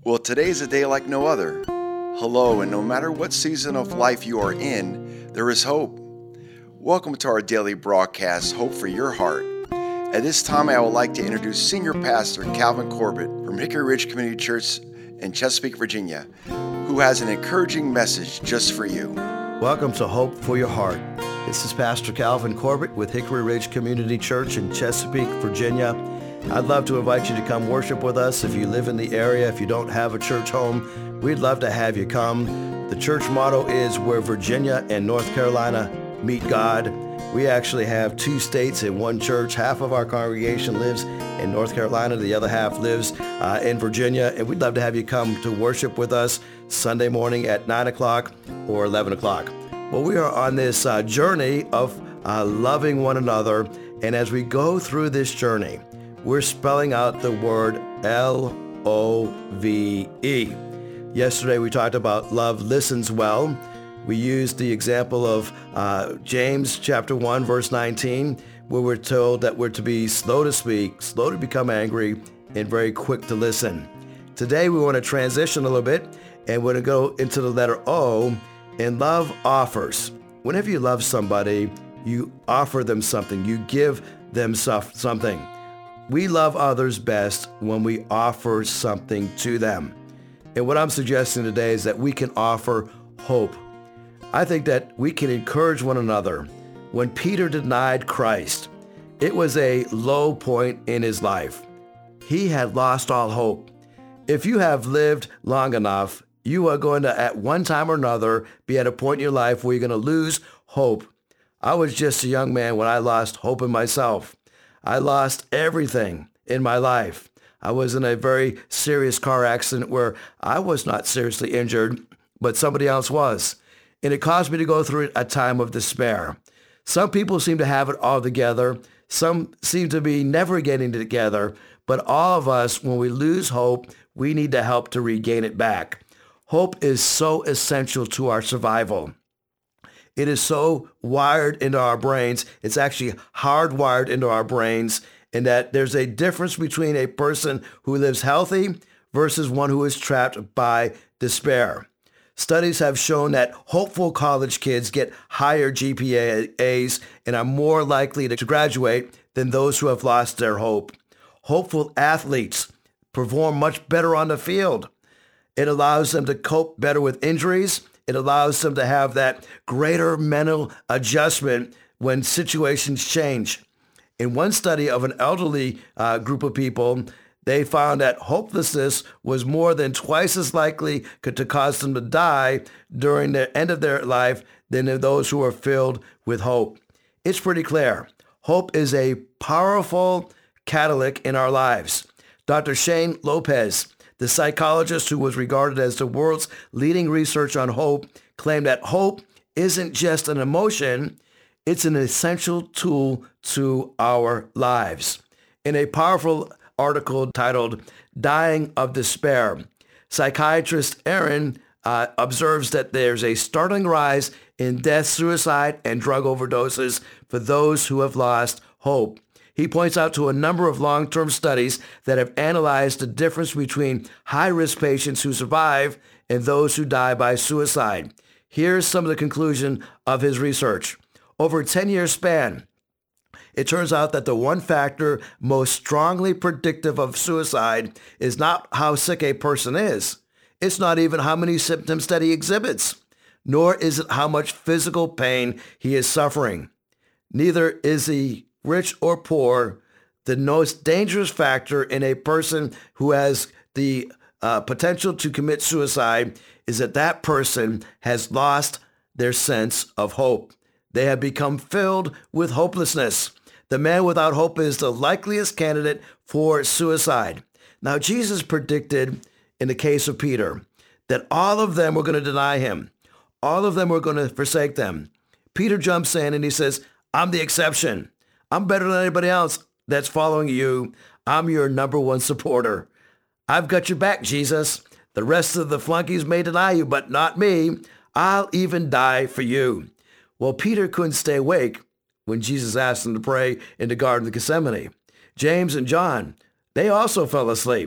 Well, today's a day like no other. Hello, and no matter what season of life you are in, there is hope. Welcome to our daily broadcast, Hope for Your Heart. At this time, I would like to introduce Senior Pastor Calvin Corbett from Hickory Ridge Community Church in Chesapeake, Virginia, who has an encouraging message just for you. Welcome to Hope for Your Heart. This is Pastor Calvin Corbett with Hickory Ridge Community Church in Chesapeake, Virginia. I'd love to invite you to come worship with us. If you live in the area, if you don't have a church home, we'd love to have you come. The church motto is where Virginia and North Carolina meet God. We actually have two states in one church. Half of our congregation lives in North Carolina. The other half lives in Virginia. And we'd love to have you come to worship with us Sunday morning at 9 o'clock or 11 o'clock. Well, we are on this journey of loving one another. And as we go through this journey, we're spelling out the word L-O-V-E. Yesterday we talked about love listens well. We used the example of James chapter 1, verse 19, where we're told that we're to be slow to speak, slow to become angry, and very quick to listen. Today we want to transition a little bit, and we're going to go into the letter O, and love offers. Whenever you love somebody, you offer them something. You give them something. We love others best when we offer something to them. And what I'm suggesting today is that we can offer hope. I think that we can encourage one another. When Peter denied Christ, it was a low point in his life. He had lost all hope. If you have lived long enough, you are going to, at one time or another, be at a point in your life where you're going to lose hope. I was just a young man when I lost hope in myself. I lost everything in my life. I was in a very serious car accident where I was not seriously injured, but somebody else was. And it caused me to go through a time of despair. Some people seem to have it all together. Some seem to be never getting it together. But all of us, when we lose hope, we need to help to regain it back. Hope is so essential to our survival. It is so wired into our brains. It's actually hardwired into our brains, in that there's a difference between a person who lives healthy versus one who is trapped by despair. Studies have shown that hopeful college kids get higher GPAs and are more likely to graduate than those who have lost their hope. Hopeful athletes perform much better on the field. It allows them to cope better with injuries. It allows them to have that greater mental adjustment when situations change. In one study of an elderly group of people, they found that hopelessness was more than twice as likely to cause them to die during the end of their life than those who are filled with hope. It's pretty clear. Hope is a powerful catalyst in our lives. Dr. Shane Lopez, the psychologist who was regarded as the world's leading researcher on hope, claimed that hope isn't just an emotion, it's an essential tool to our lives. In a powerful article titled Dying of Despair, psychiatrist Aaron observes that there's a startling rise in death, suicide, and drug overdoses for those who have lost hope. He points out to a number of long-term studies that have analyzed the difference between high-risk patients who survive and those who die by suicide. Here's some of the conclusion of his research. Over a 10-year span, it turns out that the one factor most strongly predictive of suicide is not how sick a person is. It's not even how many symptoms that he exhibits, nor is it how much physical pain he is suffering. Neither is he rich or poor. The most dangerous factor in a person who has the potential to commit suicide is that that person has lost their sense of hope. They have become filled with hopelessness. The man without hope is the likeliest candidate for suicide. Now, Jesus predicted in the case of Peter that all of them were going to deny him. All of them were going to forsake them. Peter jumps in and he says, I'm the exception. I'm better than anybody else that's following you. I'm your number one supporter. I've got your back, Jesus. The rest of the flunkies may deny you, but not me. I'll even die for you. Well, Peter couldn't stay awake when Jesus asked him to pray in the Garden of Gethsemane. James and John, they also fell asleep.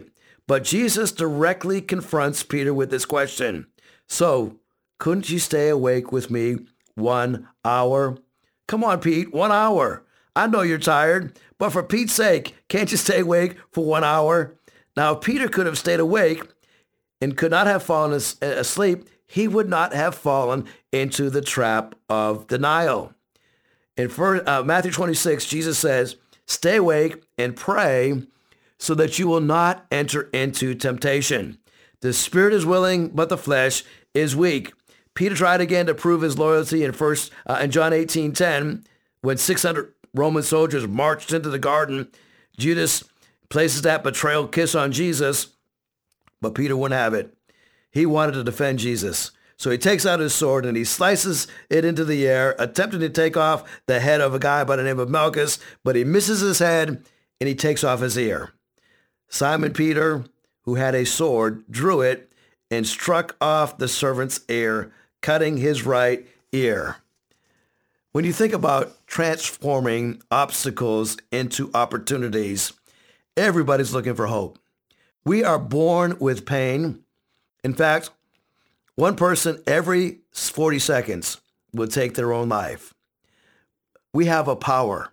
But Jesus directly confronts Peter with this question. So, couldn't you stay awake with me 1 hour? Come on, Pete, 1 hour. I know you're tired, but for Pete's sake, can't you stay awake for 1 hour? Now, if Peter could have stayed awake and could not have fallen asleep, he would not have fallen into the trap of denial. In Matthew 26, Jesus says, stay awake and pray so that you will not enter into temptation. The spirit is willing, but the flesh is weak. Peter tried again to prove his loyalty in John 18:10, when 600 Roman soldiers marched into the garden. Judas places that betrayal kiss on Jesus, but Peter wouldn't have it. He wanted to defend Jesus. So he takes out his sword and he slices it into the air, attempting to take off the head of a guy by the name of Malchus, but he misses his head and he takes off his ear. Simon Peter, who had a sword, drew it and struck off the servant's ear, cutting his right ear. When you think about transforming obstacles into opportunities, everybody's looking for hope. We are born with pain. In fact, one person every 40 seconds will take their own life. We have a power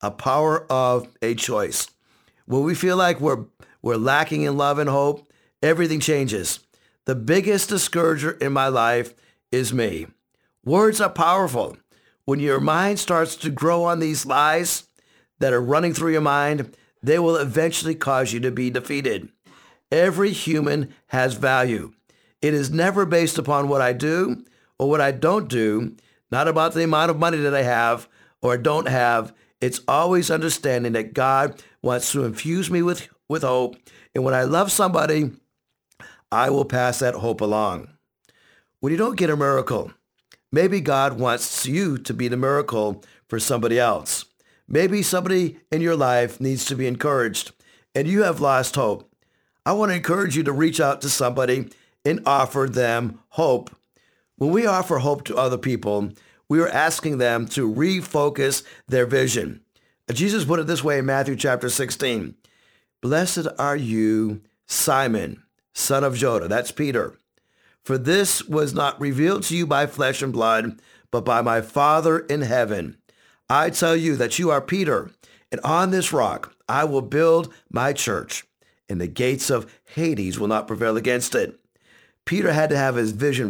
of a choice. When we feel like we're lacking in love and hope, everything changes. The biggest discourager in my life is me. Words are powerful. When your mind starts to grow on these lies that are running through your mind, they will eventually cause you to be defeated. Every human has value. It is never based upon what I do or what I don't do, not about the amount of money that I have or don't have. It's always understanding that God wants to infuse me with hope. And when I love somebody, I will pass that hope along. When you don't get a miracle, maybe God wants you to be the miracle for somebody else. Maybe somebody in your life needs to be encouraged and you have lost hope. I want to encourage you to reach out to somebody and offer them hope. When we offer hope to other people, we are asking them to refocus their vision. Jesus put it this way in Matthew chapter 16. Blessed are you, Simon, son of Jonah. That's Peter. For this was not revealed to you by flesh and blood, but by my Father in heaven. I tell you that you are Peter, and on this rock I will build my church, and the gates of Hades will not prevail against it. Peter had to have his vision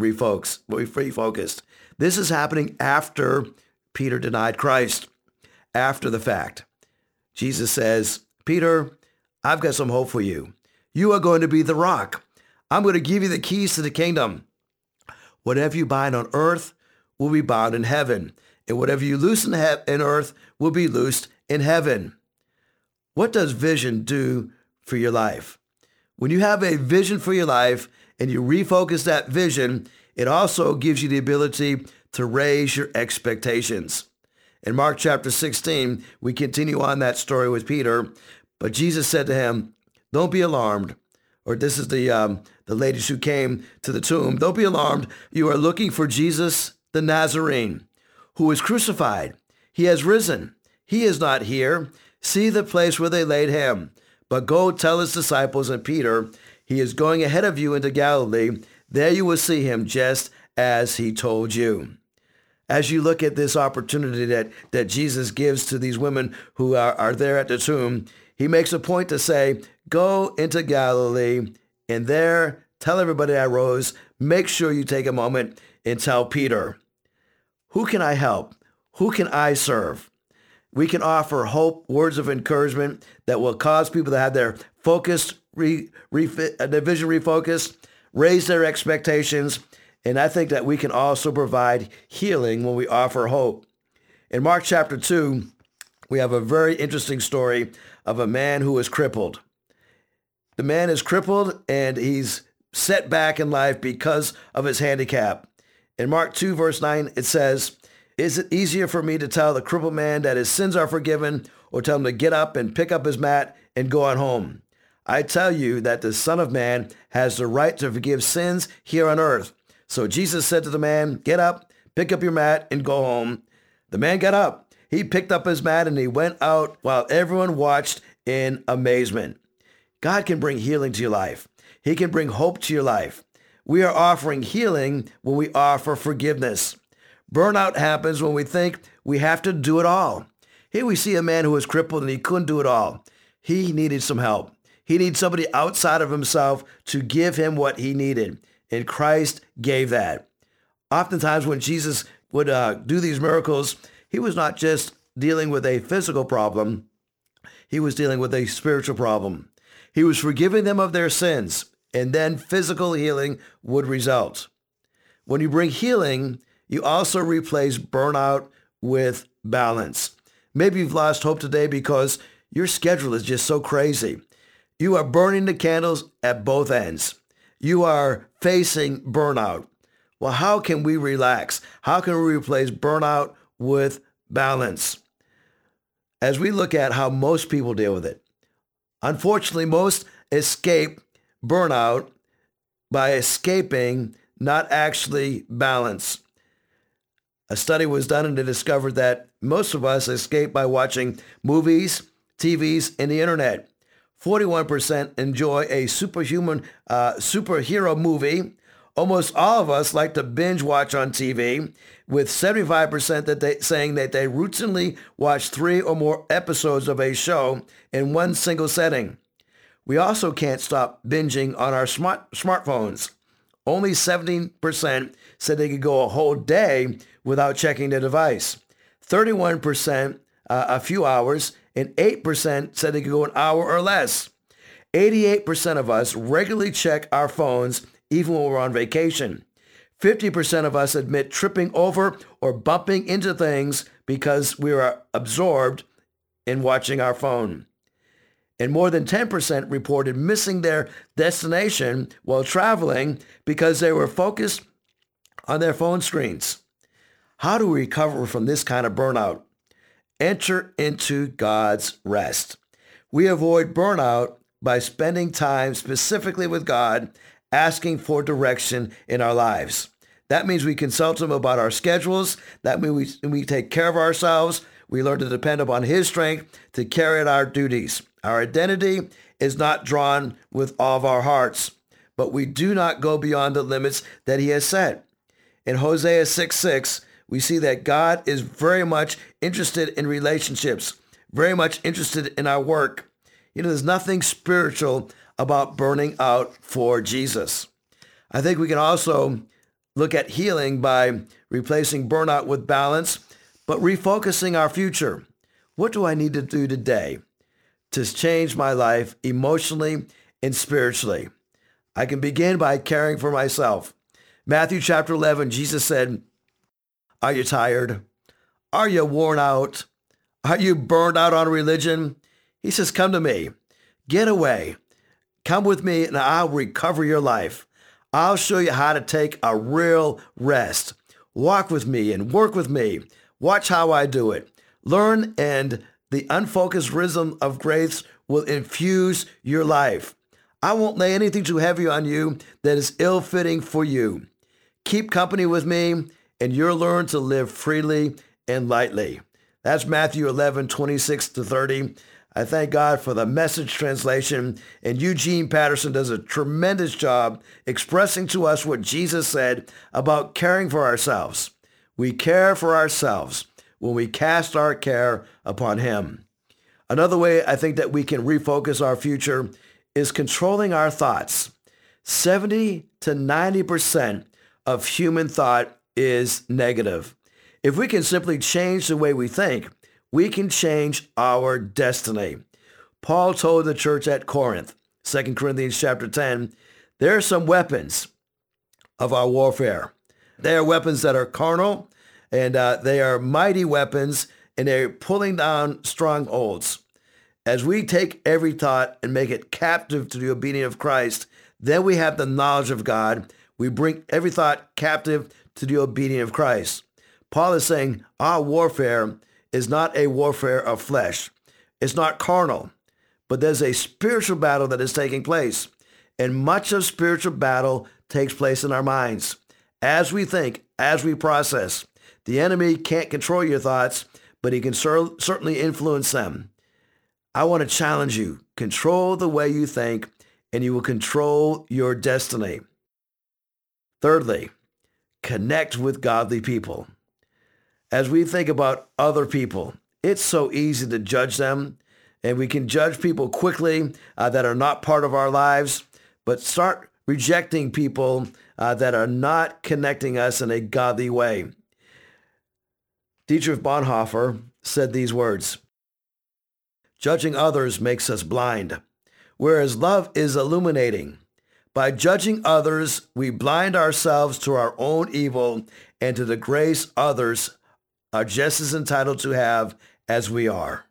refocused. This is happening after Peter denied Christ, after the fact. Jesus says, Peter, I've got some hope for you. You are going to be the rock. I'm going to give you the keys to the kingdom. Whatever you bind on earth will be bound in heaven, and whatever you loose in earth will be loosed in heaven. What does vision do for your life? When you have a vision for your life and you refocus that vision, it also gives you the ability to raise your expectations. In Mark chapter 16, we continue on that story with Peter, but Jesus said to him, don't be alarmed. Or this is the ladies who came to the tomb. Don't be alarmed. You are looking for Jesus the Nazarene, who was crucified. He has risen. He is not here. See the place where they laid him. But go tell his disciples and Peter, he is going ahead of you into Galilee. There you will see him just as he told you. As you look at this opportunity that Jesus gives to these women who are there at the tomb, he makes a point to say, go into Galilee and there tell everybody I rose. Make sure you take a moment and tell Peter, who can I help? Who can I serve? We can offer hope, words of encouragement that will cause people to have their focused, their vision refocused, raise their expectations. And I think that we can also provide healing when we offer hope. In Mark chapter 2, we have a very interesting story of a man who is crippled. The man is crippled and he's set back in life because of his handicap. In Mark 2, verse 9, it says, is it easier for me to tell the crippled man that his sins are forgiven or tell him to get up and pick up his mat and go on home? I tell you that the Son of Man has the right to forgive sins here on earth. So Jesus said to the man, get up, pick up your mat and go home. The man got up. He picked up his mat and he went out while everyone watched in amazement. God can bring healing to your life. He can bring hope to your life. We are offering healing when we offer forgiveness. Burnout happens when we think we have to do it all. Here we see a man who was crippled and he couldn't do it all. He needed some help. He needed somebody outside of himself to give him what he needed. And Christ gave that. Oftentimes when Jesus would do these miracles, he was not just dealing with a physical problem. He was dealing with a spiritual problem. He was forgiving them of their sins, and then physical healing would result. When you bring healing, you also replace burnout with balance. Maybe you've lost hope today because your schedule is just so crazy. You are burning the candles at both ends. You are facing burnout. Well, how can we relax? How can we replace burnout with balance? As we look at how most people deal with it, unfortunately, most escape burnout by escaping, not actually balance. A study was done and it discovered that most of us escape by watching movies, TVs, and the internet. 41% enjoy a superhero movie. Almost all of us like to binge watch on TV, with 75% saying that they routinely watch 3 or more episodes of a show in one single setting. We also can't stop binging on our smartphones. Only 17% said they could go a whole day without checking their device. 31% a few hours, and 8% said they could go an hour or less. 88% of us regularly check our phones even when we're on vacation. 50% of us admit tripping over or bumping into things because we are absorbed in watching our phone. And more than 10% reported missing their destination while traveling because they were focused on their phone screens. How do we recover from this kind of burnout? Enter into God's rest. We avoid burnout by spending time specifically with God, asking for direction in our lives. That means we consult him about our schedules. That means we take care of ourselves. We learn to depend upon his strength to carry out our duties. Our identity is not drawn with all of our hearts, but we do not go beyond the limits that he has set. In Hosea 6:6, we see that God is very much interested in relationships, very much interested in our work. There's nothing spiritual about burning out for Jesus. I think we can also look at healing by replacing burnout with balance, but refocusing our future. What do I need to do today to change my life emotionally and spiritually? I can begin by caring for myself. Matthew chapter 11, Jesus said, "Are you tired? Are you worn out? Are you burned out on religion?" He says, "Come to me. Get away. Come with me and I'll recover your life. I'll show you how to take a real rest. Walk with me and work with me. Watch how I do it. Learn, and the unfocused rhythm of grace will infuse your life. I won't lay anything too heavy on you that is ill-fitting for you. Keep company with me and you'll learn to live freely and lightly." That's Matthew 11:26-30. I thank God for the Message translation, and Eugene Patterson does a tremendous job expressing to us what Jesus said about caring for ourselves. We care for ourselves when we cast our care upon him. Another way I think that we can refocus our future is controlling our thoughts. 70 to 90% of human thought is negative. If we can simply change the way we think, we can change our destiny. Paul told the church at Corinth, 2 Corinthians chapter 10, there are some weapons of our warfare. They are weapons that are carnal, and they are mighty weapons, and they're pulling down strongholds. As we take every thought and make it captive to the obedience of Christ, then we have the knowledge of God. We bring every thought captive to the obedience of Christ. Paul is saying our warfare is not a warfare of flesh. It's not carnal, but there's a spiritual battle that is taking place. And much of spiritual battle takes place in our minds. As we think, as we process, the enemy can't control your thoughts, but he can certainly influence them. I want to challenge you. Control the way you think, and you will control your destiny. Thirdly, connect with godly people. As we think about other people, it's so easy to judge them, and we can judge people quickly that are not part of our lives, but start rejecting people that are not connecting us in a godly way. Dietrich Bonhoeffer said these words, "Judging others makes us blind, whereas love is illuminating. By judging others, we blind ourselves to our own evil and to the grace others are just as entitled to have as we are."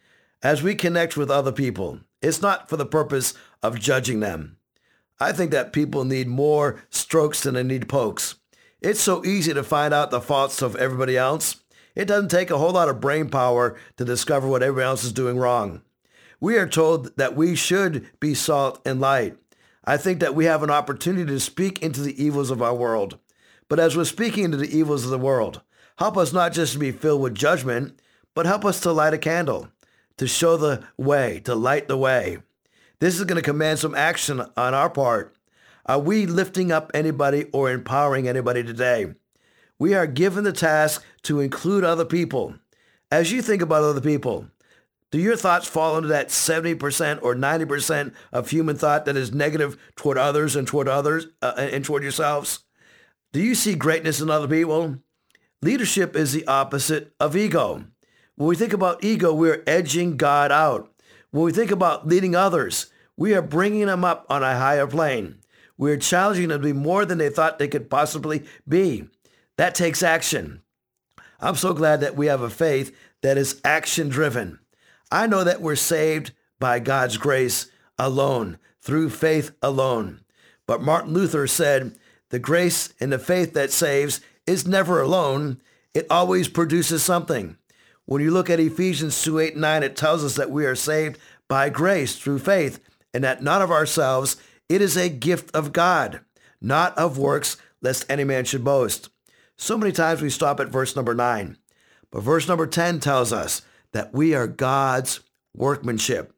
As we connect with other people, it's not for the purpose of judging them. I think that people need more strokes than they need pokes. It's so easy to find out the faults of everybody else. It doesn't take a whole lot of brain power to discover what everyone else is doing wrong. We are told that we should be salt and light. I think that we have an opportunity to speak into the evils of our world. But as we're speaking into the evils of the world, help us not just to be filled with judgment, but help us to light a candle, to show the way, to light the way. This is going to command some action on our part. Are we lifting up anybody or empowering anybody today? We are given the task to include other people. As you think about other people, do your thoughts fall into that 70% or 90% of human thought that is negative toward others and toward yourselves? Do you see greatness in other people? Leadership is the opposite of ego. When we think about ego, we're edging God out. When we think about leading others, we are bringing them up on a higher plane. We're challenging them to be more than they thought they could possibly be. That takes action. I'm so glad that we have a faith that is action-driven. I know that we're saved by God's grace alone, through faith alone. But Martin Luther said, the grace and the faith that saves is never alone. It always produces something. When you look at Ephesians 2:8-9, it tells us that we are saved by grace through faith, and that not of ourselves. It is a gift of God, not of works, lest any man should boast. So many times we stop at verse number 9. But verse number 10 tells us that we are God's workmanship,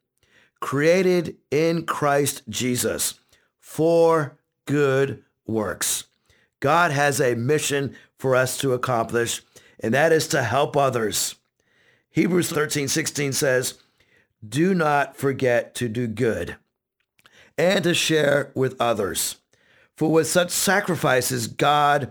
created in Christ Jesus for good works. God has a mission for us to accomplish, and that is to help others. Hebrews 13:16 says, "Do not forget to do good and to share with others, for with such sacrifices God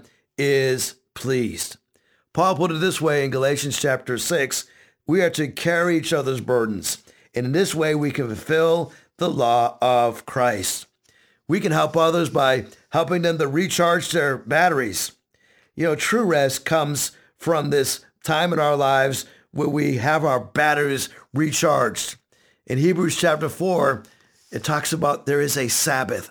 is pleased." Paul put it this way in Galatians chapter 6, we are to carry each other's burdens, and in this way we can fulfill the law of Christ. We can help others by helping them to recharge their batteries. True rest comes from this time in our lives where we have our batteries recharged. In Hebrews chapter 4, it talks about there is a Sabbath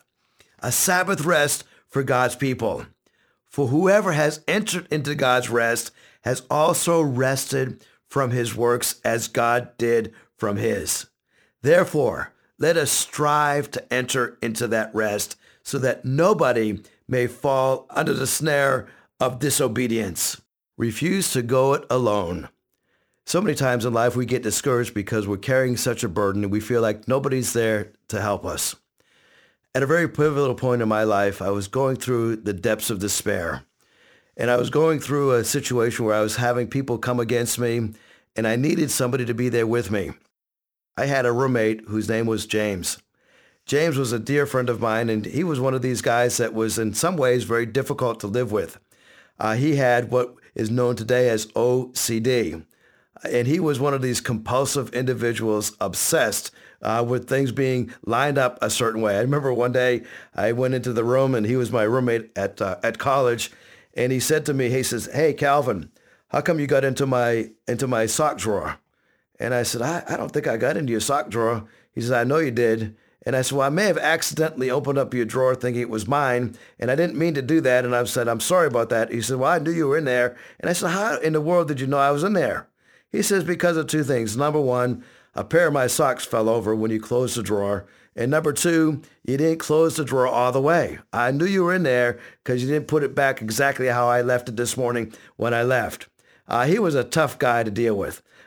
rest for God's people. For whoever has entered into God's rest has also rested from his works as God did from his. Therefore, let us strive to enter into that rest so that nobody may fall under the snare of disobedience. Refuse to go it alone. So many times in life we get discouraged because we're carrying such a burden and we feel like nobody's there to help us. At a very pivotal point in my life, I was going through the depths of despair. And I was going through a situation where I was having people come against me, and I needed somebody to be there with me. I had a roommate whose name was James. James was a dear friend of mine, and he was one of these guys that was in some ways very difficult to live with. He had what is known today as OCD. And he was one of these compulsive individuals obsessed with things being lined up a certain way. I remember one day I went into the room and he was my roommate at college. And he said to me, he says, "Hey, Calvin, how come you got into my sock drawer?" And I said, I don't think I got into your sock drawer. He says, "I know you did." And I said, "Well, I may have accidentally opened up your drawer thinking it was mine, and I didn't mean to do that." And I said, "I'm sorry about that." He said, "Well, I knew you were in there." And I said, "How in the world did you know I was in there?" He says, "Because of two things. Number one, a pair of my socks fell over when you closed the drawer. And number two, you didn't close the drawer all the way. I knew you were in there because you didn't put it back exactly how I left it this morning when I left." He was a tough guy to deal with.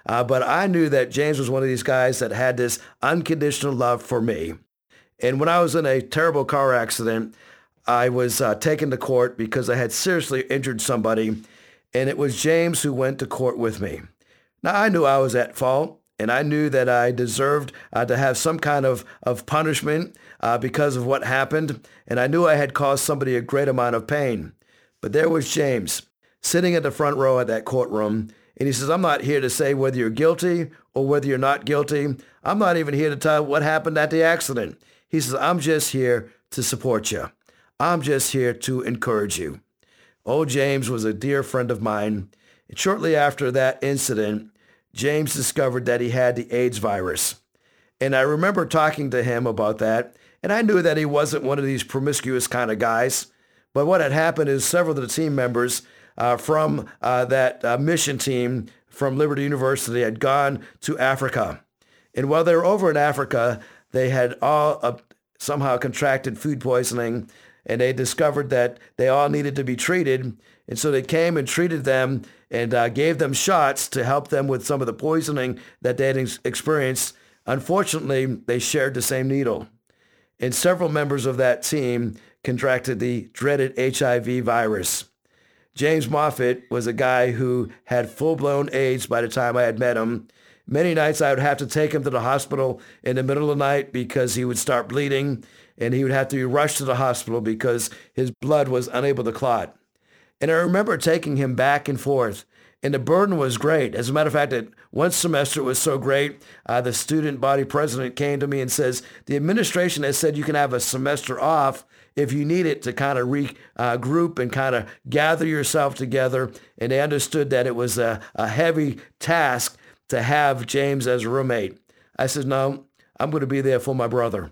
But I knew that James was one of these guys that had this unconditional love for me. And when I was in a terrible car accident, I was taken to court because I had seriously injured somebody, and it was James who went to court with me. Now, I knew I was at fault, and I knew that I deserved to have some kind of punishment because of what happened, and I knew I had caused somebody a great amount of pain. But there was James sitting at the front row at that courtroom, and he says, I'm not here to say whether you're guilty or whether you're not guilty. I'm not even here to tell what happened at the accident. He says, I'm just here to support you. I'm just here to encourage you. Old James was a dear friend of mine. And shortly after that incident, James discovered that he had the AIDS virus. And I remember talking to him about that. And I knew that he wasn't one of these promiscuous kind of guys. But what had happened is several of the team members from that mission team from Liberty University had gone to Africa. And while they were over in Africa, they had all somehow contracted food poisoning, and they discovered that they all needed to be treated. And so they came and treated them and gave them shots to help them with some of the poisoning that they had experienced. Unfortunately, they shared the same needle. And several members of that team contracted the dreaded HIV virus. James Moffitt was a guy who had full-blown AIDS by the time I had met him. Many nights I would have to take him to the hospital in the middle of the night because he would start bleeding, and he would have to be rushed to the hospital because his blood was unable to clot. And I remember taking him back and forth, and the burden was great. As a matter of fact, at one semester it was so great, the student body president came to me and says, the administration has said you can have a semester off if you need it to kind of regroup and kind of gather yourself together. And they understood that it was a heavy task to have James as a roommate. I said, no, I'm going to be there for my brother.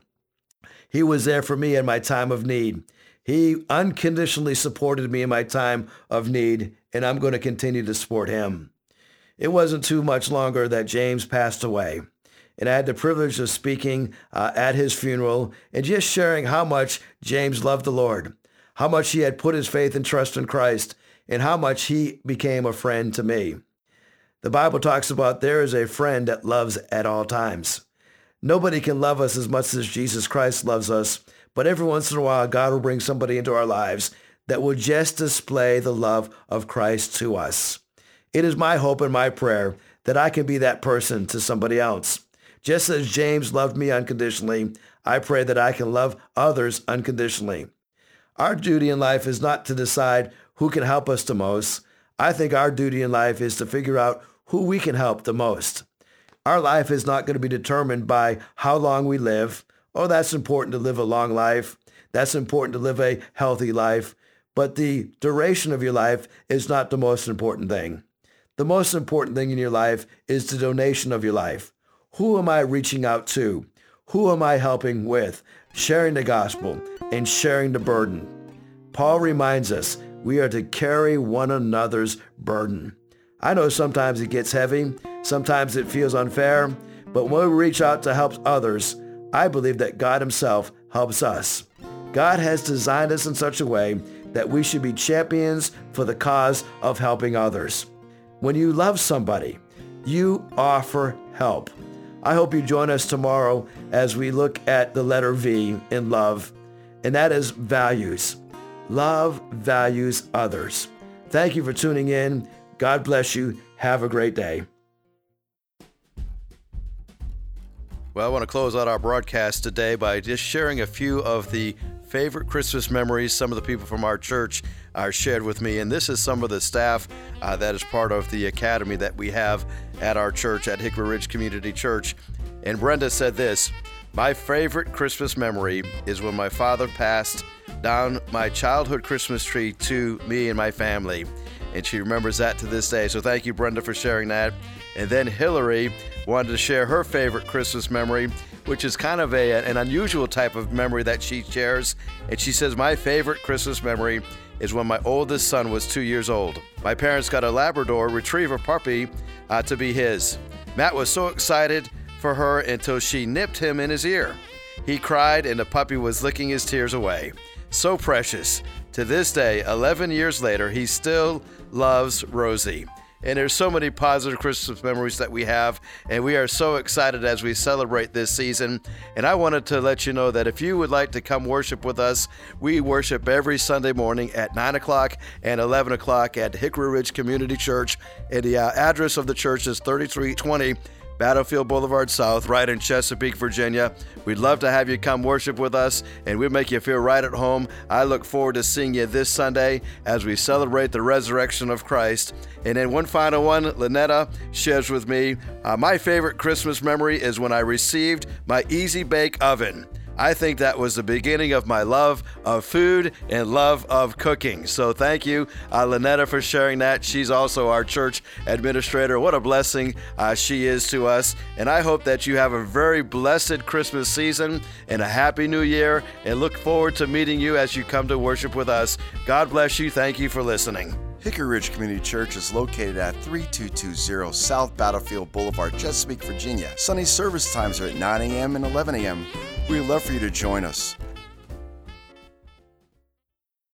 He was there for me in my time of need. He unconditionally supported me in my time of need, and I'm going to continue to support him. It wasn't too much longer that James passed away, and I had the privilege of speaking at his funeral and just sharing how much James loved the Lord, how much he had put his faith and trust in Christ, and how much he became a friend to me. The Bible talks about there is a friend that loves at all times. Nobody can love us as much as Jesus Christ loves us, but every once in a while, God will bring somebody into our lives that will just display the love of Christ to us. It is my hope and my prayer that I can be that person to somebody else. Just as James loved me unconditionally, I pray that I can love others unconditionally. Our duty in life is not to decide who can help us the most. I think our duty in life is to figure out who we can help the most. Our life is not going to be determined by how long we live. Oh, that's important to live a long life. That's important to live a healthy life. But the duration of your life is not the most important thing. The most important thing in your life is the donation of your life. Who am I reaching out to? Who am I helping with? Sharing the gospel and sharing the burden. Paul reminds us we are to carry one another's burden. I know sometimes it gets heavy. Sometimes it feels unfair. But when we reach out to help others, I believe that God himself helps us. God has designed us in such a way that we should be champions for the cause of helping others. When you love somebody, you offer help. I hope you join us tomorrow as we look at the letter V in love, and that is values. Love values others. Thank you for tuning in. God bless you. Have a great day. Well, I want to close out our broadcast today by just sharing a few of the favorite Christmas memories some of the people from our church shared with me. And this is some of the staff that is part of the academy that we have at our church at Hickory Ridge Community Church. And Brenda said this, my favorite Christmas memory is when my father passed down my childhood Christmas tree to me and my family. And she remembers that to this day. So thank you, Brenda, for sharing that. And then Hillary wanted to share her favorite Christmas memory, which is kind of an unusual type of memory that she shares. And she says, my favorite Christmas memory is when my oldest son was 2 years old. My parents got a Labrador Retriever puppy to be his. Matt was so excited for her until she nipped him in his ear. He cried and the puppy was licking his tears away. So precious. To this day, 11 years later, he still loves Rosie. And there's so many positive Christmas memories that we have, and we are so excited as we celebrate this season. And I wanted to let you know that if you would like to come worship with us, we worship every Sunday morning at 9 o'clock and 11 o'clock at Hickory Ridge Community Church. And the address of the church is 3320 Battlefield Boulevard South, right in Chesapeake, Virginia. We'd love to have you come worship with us, and we'll make you feel right at home. I look forward to seeing you this Sunday as we celebrate the resurrection of Christ. And then one final one, Lynetta shares with me, my favorite Christmas memory is when I received my Easy Bake Oven. I think that was the beginning of my love of food and love of cooking. So thank you, Lynetta, for sharing that. She's also our church administrator. What a blessing she is to us. And I hope that you have a very blessed Christmas season and a happy new year, and look forward to meeting you as you come to worship with us. God bless you. Thank you for listening. Hickory Ridge Community Church is located at 3220 South Battlefield Boulevard, Chesapeake, Virginia. Sunday service times are at 9 a.m. and 11 a.m. We'd love for you to join us.